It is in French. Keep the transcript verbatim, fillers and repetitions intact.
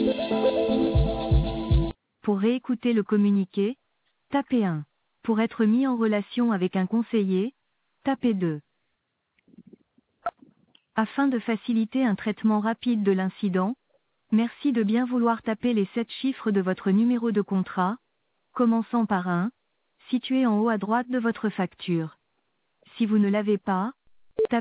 Pour réécouter le communiqué, tapez un. Pour être mis en relation avec un conseiller, tapez deux. Afin de faciliter un traitement rapide de l'incident, merci de bien vouloir taper les sept chiffres de votre numéro de contrat, commençant par un, situé en haut à droite de votre facture. Si vous ne l'avez pas,